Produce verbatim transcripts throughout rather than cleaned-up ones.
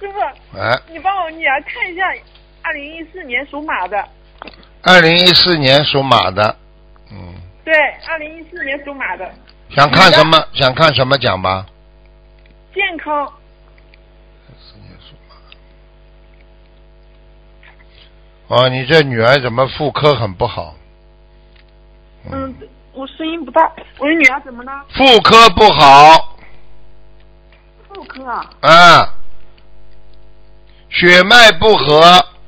师傅， 哎， 你帮我女儿看一下，二零一四年属马的。 二零一四年属马的，嗯。 对，二零一四年属马的。 想看什么？想看什么讲吧？ 健康。 四年属马。哦，你这女儿怎么妇科很不好？ 嗯，嗯我声音不大。我的女儿怎么了？ 妇科不好。 妇科啊？ 啊。血脉不和。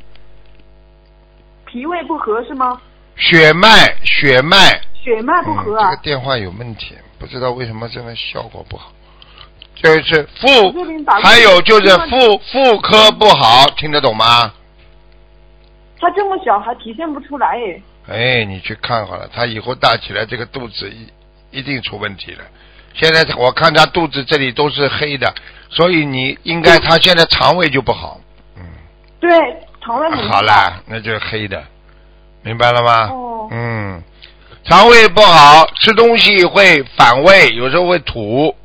脾胃不和是吗？ 血脉，血脉。 血脉不和啊、 嗯？这个电话有问题，不知道为什么这个效果不好。就是妇，还有就是妇妇科不好，听得懂吗？ 他这么小还体现不出来哎。 哎，你去看好了，他以后大起来这个肚子一一定出问题了。现在我看他肚子这里都是黑的，所以你应该他现在肠胃就不好。嗯。 对，肠胃很不好。 好了，那就是黑的，明白了吗？ 哦。 嗯。肠胃不好，吃东西会反胃，有时候会吐。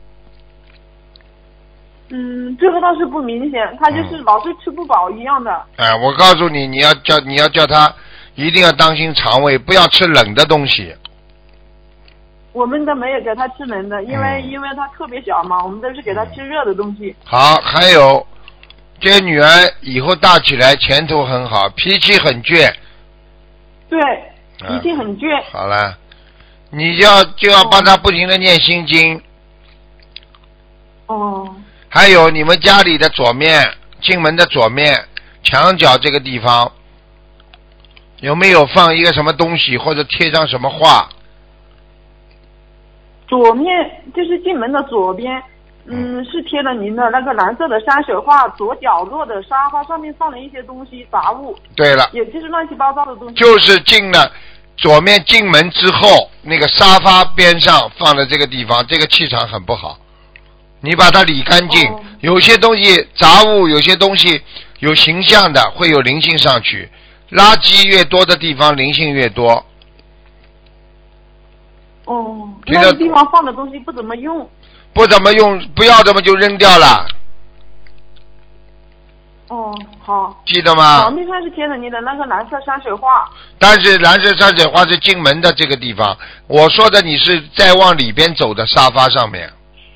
嗯，这个倒是不明显，他就是老是吃不饱一样的。 哎、嗯，我告诉你，你要叫你要叫他一定要当心肠胃，不要吃冷的东西。 我们都没有给他吃冷的，因为、嗯、因为他特别小嘛，我们都是给他吃热的东西。 好，还有这女儿以后大起来前途很好，脾气很倔。 对。脾气很倔、嗯。 好了，你要就要帮他不停的念心经。 哦。 还有你们家里的左面，进门的左面墙角这个地方，有没有放一个什么东西或者贴上什么画？ 左面就是进门的左边，嗯，是贴了您的那个蓝色的山水画，左角落的沙发上面放了一些东西杂物。 对了。 也就是乱七八糟的东西。 就是进了左面进门之后，那个沙发边上放的这个地方，这个气场很不好。你把它理干净、哦、有些东西杂物，有些东西有形象的会有灵性上去，垃圾越多的地方灵性越多。 哦，那个地方放的东西不怎么用。 不怎么用，不要这么就扔掉了。 哦，好。 记得吗？ 墙壁上是贴着你的那个蓝色山水画。 但是蓝色山水画是进门的这个地方，我说的你是再往里边走的沙发上面。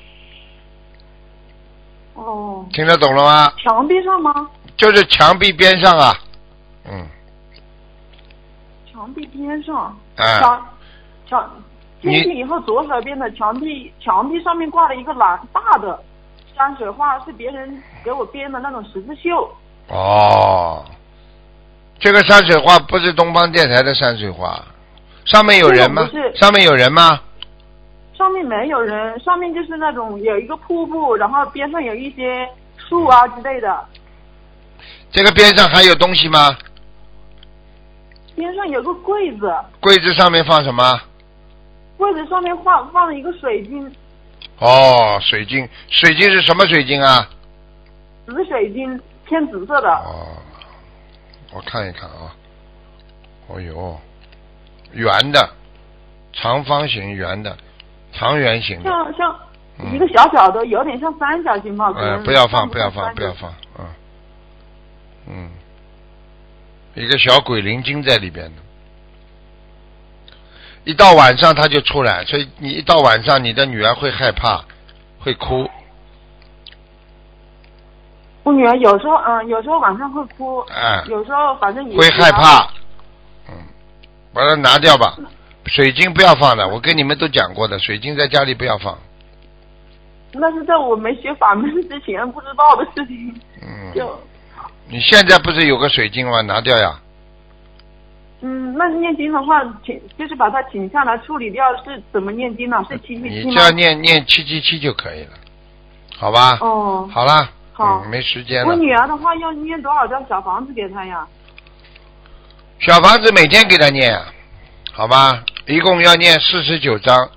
哦。 听得懂了吗？ 墙壁上吗？ 就是墙壁边上啊。嗯。 墙壁边上。 哎。 墙墙进去以后左手边的墙壁，墙壁上面挂了一个蓝大的山水画，是别人给我编的那种十字绣。 哦。这个山水画不是东方电台的山水画，上面有人吗？上面有人吗？ 上面没有人，上面就是那种有一个瀑布，然后边上有一些树啊之类的。 这个边上还有东西吗？ 边上有个柜子。 柜子上面放什么？ 柜子上面放放了一个水晶。 哦，水晶，水晶是什么水晶啊？ 紫水晶，偏紫色的。 哦，我看一看啊。哦呦，圆的，长方形圆的。长圆形的， 像像一个小小的，嗯、有点像三角形吧。 嗯，不要放，不要放，不要放，嗯，嗯，一个小鬼灵精在里边的，一到晚上他就出来，所以你一到晚上，你的女儿会害怕，会哭。 我女儿有时候，嗯，有时候晚上会哭， 哎、嗯， 有时候反正也会害怕，嗯，把它拿掉吧。水晶不要放的，我跟你们都讲过的，水晶在家里不要放。 那是在我没学法门之前不知道的事情。 嗯。 就。 你现在不是有个水晶吗？拿掉呀。 嗯，那念经的话，请就是把它请下来处理掉，是怎么念经呢？是七七七吗？ 你只要念念七七七就可以了，好吧？ 哦。 好了。 好、 嗯。没时间了。 我女儿的话要念多少张小房子给她呀？ 小房子每天给她念，好吧？一共要念四十九章。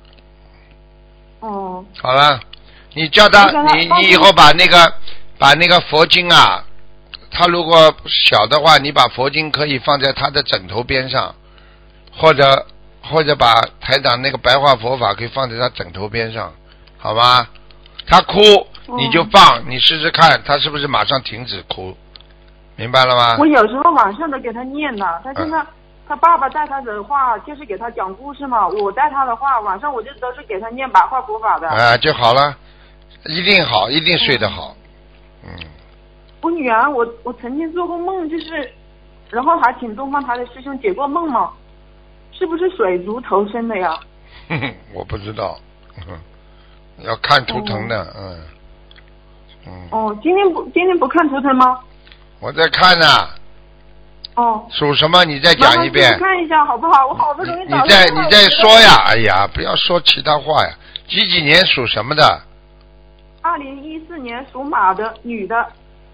哦。 好了，你叫他，你你以后把那个把那个佛经啊，他如果小的话，你把佛经可以放在他的枕头边上，或者或者把台长那个白话佛法可以放在他枕头边上，好吧？他哭， 你就放，你试试看，他是不是马上停止哭，明白了吗？ 我有时候晚上都给他念的，他现在、嗯、他爸爸带他的话就是给他讲故事嘛，我带他的话晚上我就都是给他念白话佛法的。 啊，就好了，一定好，一定睡得好。嗯。嗯我女儿，我我曾经做过梦，就是，然后还请东方台的师兄解过梦嘛，是不是水族投生的呀？ 哼哼，我不知道，哼，要看图腾的，嗯。嗯。 哦，今天不今天不看图腾吗？ 我在看呢、啊。 哦。 属什么？你再讲一遍。 麻烦看一下好不好？我好不容易找到。 你再你再说呀！哎呀，不要说其他话呀。几几年属什么的？ 二零一四年属马的女的。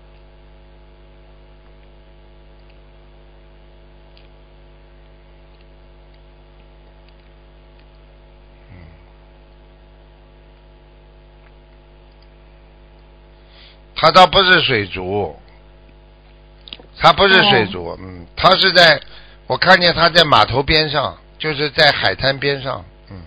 他倒不是水族，他不是水族，哦、嗯，他是在，我看见他在码头边上，就是在海滩边上，嗯，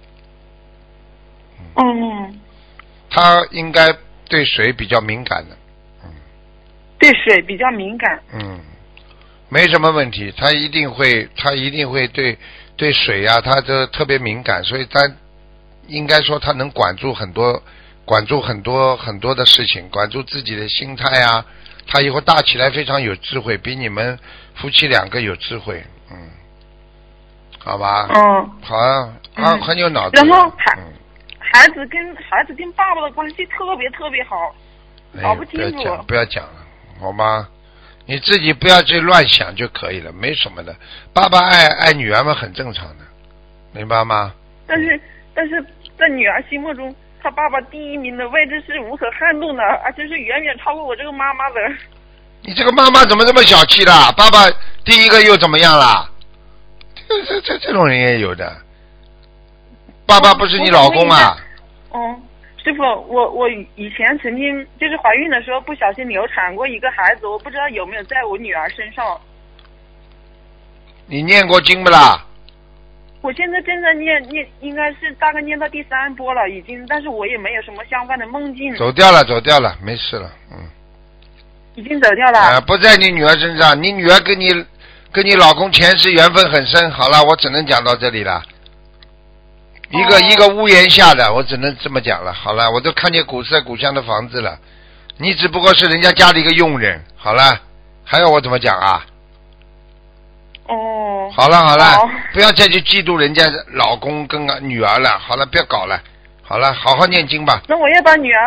嗯， 他应该对水比较敏感的，嗯， 对水比较敏感， 嗯，没什么问题，他一定会，他一定会对对水啊，他这特别敏感，所以他应该说他能管住很多。管住很多很多的事情，管住自己的心态啊，他以后大起来非常有智慧，比你们夫妻两个有智慧，嗯，好吧， 嗯， 好啊，他、嗯、很有脑子。 然后孩、嗯、孩子跟孩子跟爸爸的关系特别特别好，搞不清楚。 不要讲，不要讲了，好吗？你自己不要去乱想就可以了，没什么的。爸爸爱爱女儿们很正常的，明白吗？ 但是但是在女儿心目中。他爸爸第一名的位置是无可撼动的，而且是远远超过我这个妈妈的。 你这个妈妈怎么这么小气啦？爸爸第一个又怎么样啦？这这这这种人也有的。爸爸不是你老公啊？ 哦，师傅，我我以前曾经就是怀孕的时候不小心流产过一个孩子，我不知道有没有在我女儿身上。 你念过经不啦？ 我现在正在念念，应该是大概念到第三波了，已经，但是我也没有什么相关的梦境。 走掉了，走掉了，没事了，嗯。 已经走掉了。 啊，不在你女儿身上，你女儿跟你跟你老公前世缘分很深。好了，我只能讲到这里了。一个、哦、一个屋檐下的，我只能这么讲了。好了，我都看见古色古香的房子了，你只不过是人家家的一个佣人。好了，还要我怎么讲啊？ 哦， 好了好了，好不要再去嫉妒人家老公跟女儿了。好了，不要搞了。好了，好好念经吧。 那我要把女儿。